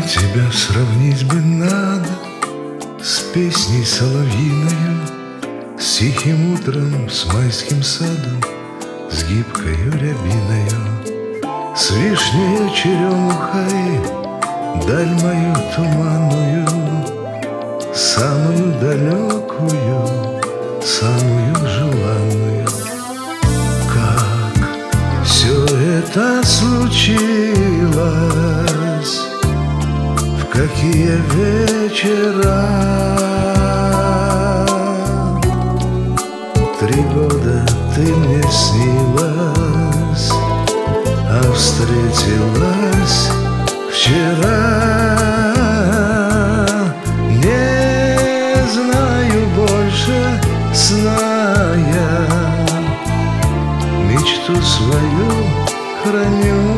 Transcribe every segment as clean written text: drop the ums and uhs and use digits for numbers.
тебя сравнить бы надо с песней соловьиной, с тихим утром, с майским садом, с гибкою рябиною, с вишнею черемухой, даль мою туманную, самую далекую, самую желанную. Как все это случилось, в какие вечера. 3 года ты мне снилась, а встретилась вчера. Не знаю больше сна я, мечту свою храню.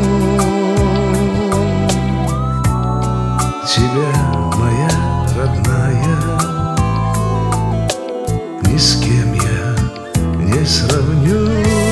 Тебя, моя родная, ни с кем я не сравню.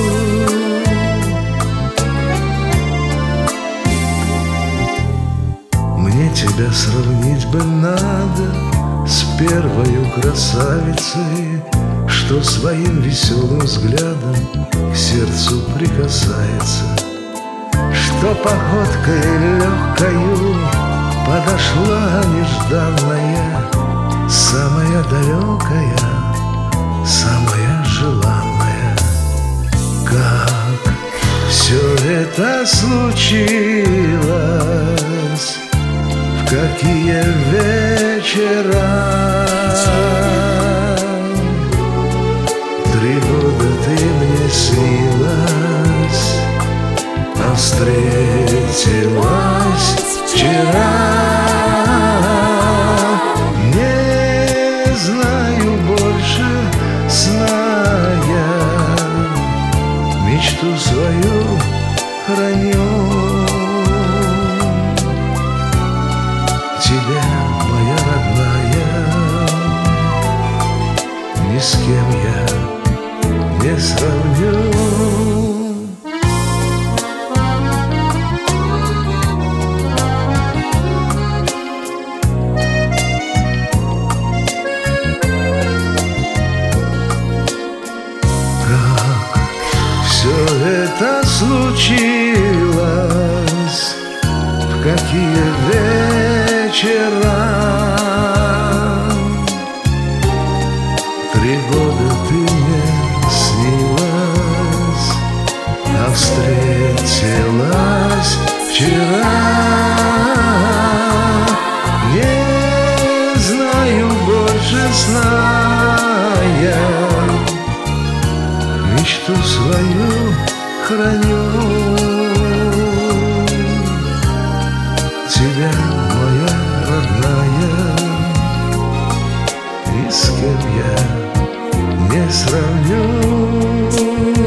Мне тебя сравнить бы надо с первою красавицей, что своим веселым взглядом к сердцу прикасается, что походкой легкою подошла нежданная, самая далекая, самая желанная. Как все это случилось, в какие вечера. 3 года ты мне снилась, а встретилась вчера. Не знаю больше сна я, мечту свою храню. Тебя, моя родная, ни с кем я не сравню. Все это случилось, в какие вечера. 3 года ты мне снилась, а встретилась вчера. Не знаю больше сна я, мечту свою храню. Тебя, моя родная, ни с кем я не сравню.